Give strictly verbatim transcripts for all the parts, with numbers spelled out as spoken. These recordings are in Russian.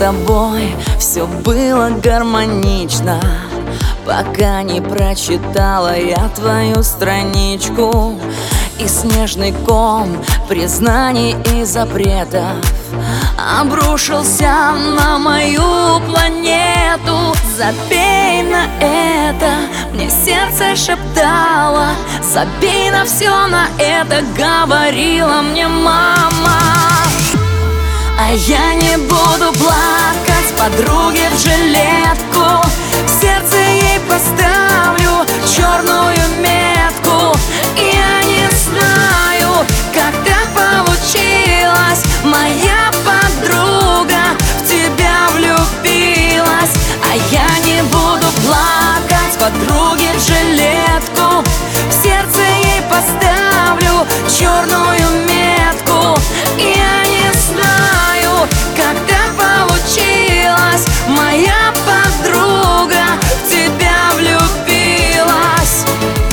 тобой все было гармонично, пока не прочитала я твою страничку. И снежный ком признаний и запретов обрушился на мою планету. Забей на это, мне сердце шептало. Забей на все на это, говорила мне мама. А я не буду плакать подруге в жилетку, в сердце ей поставлю черную метку. И я не знаю, как так получилось, моя подруга в тебя влюбилась. А я не буду плакать подруге в жилетку, в сердце ей поставлю черную метку. И я не знаю, как так получилось, моя подруга в тебя влюбилась.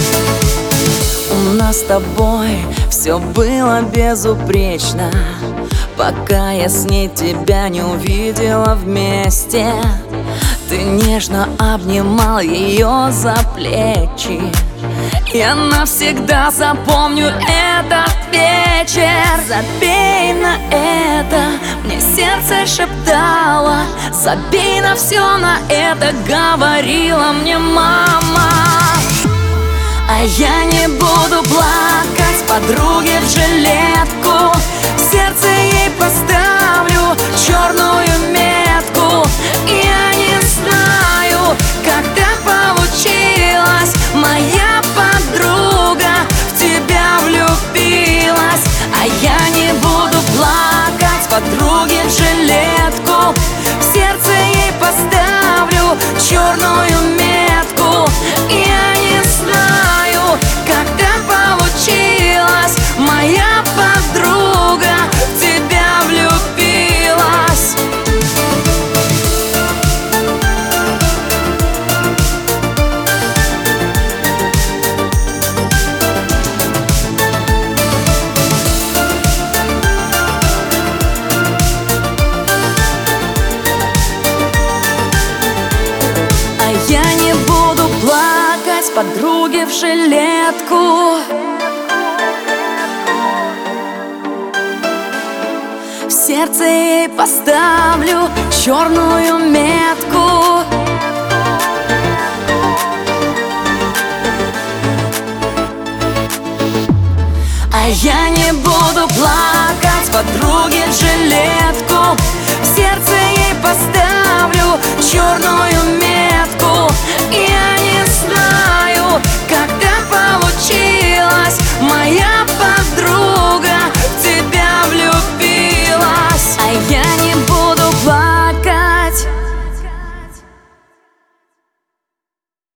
У нас с тобой все было безупречно, пока я с ней тебя не увидела вместе. Ты нежно обнимал ее за плечи. Я навсегда запомню этот вечер. Забей на это, мне сердце шептало. Забей на все на это, говорила мне мама. А я не буду плакать подруге в жилетку, в сердце ей поставлю черную метку. И я не знаю, как так получилось, моя подруга в тебя влюбилась. А я не буду плакать подруге в жилетку, в сердце ей поставлю черную метку. И я не знаю, как так получилось, моя подруга в тебя влюбилась. А я не буду плакать подруге в жилетку, в сердце ей поставлю черную метку. А я не буду плакать подруге в жилетку,